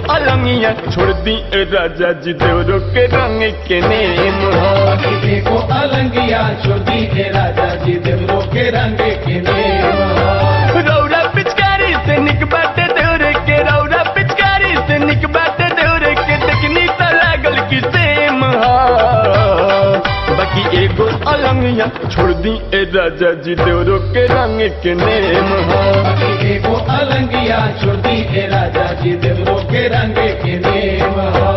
अलंगिया छोड़ दी ए राजा जी देवरो के रंग के नेम हो। एगो अलंगिया छोड़ दी ए राजा जी देवरो के रंग के नेम हो। रौरा पिचकारी से निक बाटे देवरे के, रौरा पिचकारी से निक बाटे देवरे के, देखनी त लागल की सेम हो। बाकी एगो अलंगिया छोड़ दी ए राजा जी देवरो के रंग के नेम हो। एगो अलंगिया छोड़ दी ए राजा जी देवरो के रंग के नेम हो।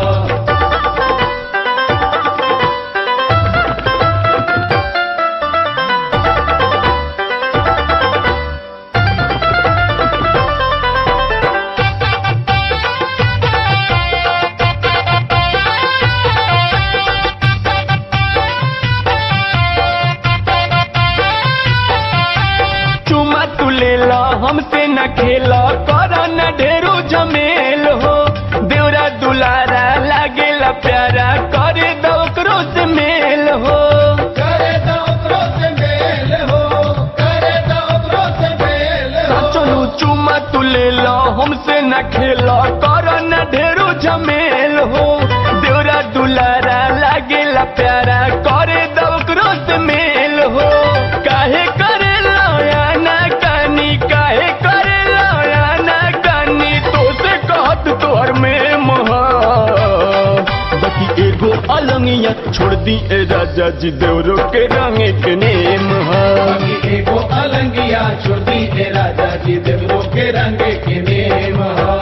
चुमा तू ले ला हमसे न खेला कर न ढेरो झमेल हो। देवरा दुलारा लागेला प्यारा करे दो करो से मेल हो। करे दो ओकरो से मेल हो, करे दो ओकरो से मेल हो। चलू चुमा तू ले ला हमसे न खेला कर न ढेरो झमेल हो। देवरा दुलारा लागेला प्यारा करे दो करो से मेल हो। काहे करे लाया ना कानी, काहे करे लाया ना कानी, तो से कहत तोहर में मोहा। बाकी एगो अलंगिया छोड़ दी ए राजा जी देवरो के रंग के नेम हो। एगो अलंगिया छोड़ दी ए राजा जी देवरो के रंग के नेम हो।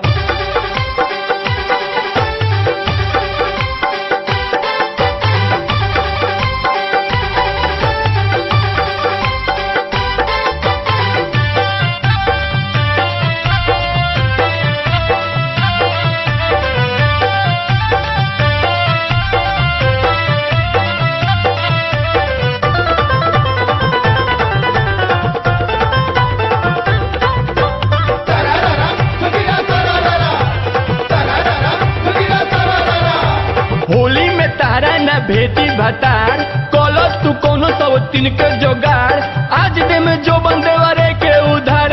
होली में तारा न भेटी भतार, कॉलस तू कोनो सब तीन के जोगाड़। आज दे में जो बंदेवरे के उधार।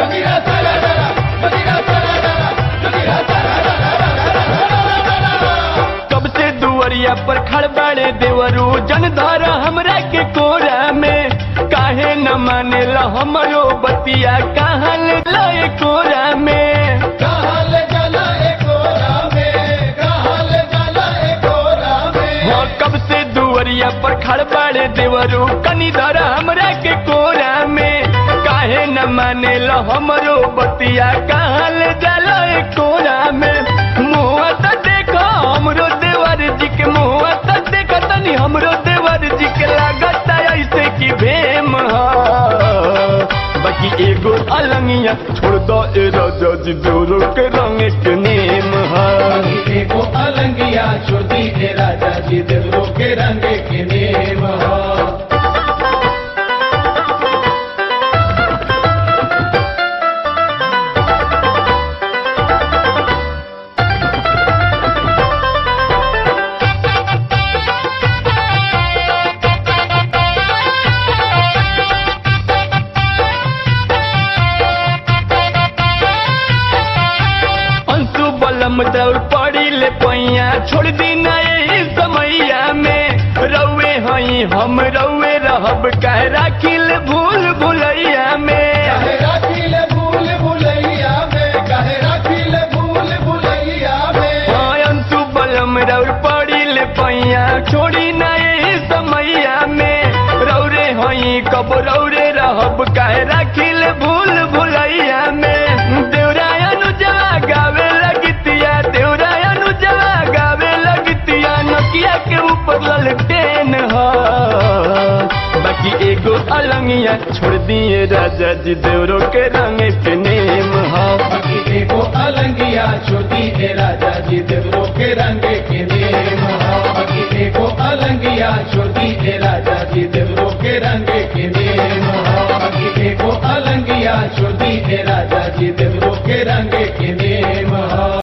कब से दुवरिया पर खड़बड़े देवरू जन धर हमरा के कोरा में। काहे न माने ला हमरो बतिया, कहाँ ले लाए कोरा में। कहाँ ले जाला ए कोरा में, कहाँ ले जाला ए कोरा में। हाँ, कब से दुवरिया पर खड़बड़े देवरू कनी धर हमरा के कोरा में। काहे न माने ला हमरो बतिया, कहाँ ले जाला ए कोरा में। मुआ त देखो हमरो देवर जी के, मुआ त देखो तनी हमरो देवर जी के, लागत ऐसे की भेम हो। बाकी एगो अलंगिया छोड़ दो ए राजा जी देवरो के रंग के नेम हो। एगो अलंगिया छोड़ दी ए राजा जी देवरो के रंग के नेम हो। बलम दौड़ पड़ी ले पैया, छोड़ दी नए समैया में। रउए हई हम रउए रहब, कहे राखिल भूल भुलैया में। कहे राखिल भूल भुलैया में, कहे राखिल भूल भुलैया में। हाँ, अंशु बलम दौड़ पड़ी ले पैया, छोड़ी नए समैया में। रौरे हई कब रौरे रहब, कहे राखिल भूल भुलैया में। देवरायनु जला गावे लगतिया, देवरायनु जला गावे लगतिया, नकिया के ऊपर ललटेन हो। बाकी एगो अलंगिया छोड़ दिए राजा जी देवरो के रंग के नेम हो। एगो अलंगिया छोड़ दी ए राजा जी देवरो के रंग के नेम हो। एगो अलंगिया छोड़ दी ए राजा जी देवरो के रंग के नेम हो। एगो अलंगिया छोड़ दी ए राजा जी देवरो के रंग के नेम हो।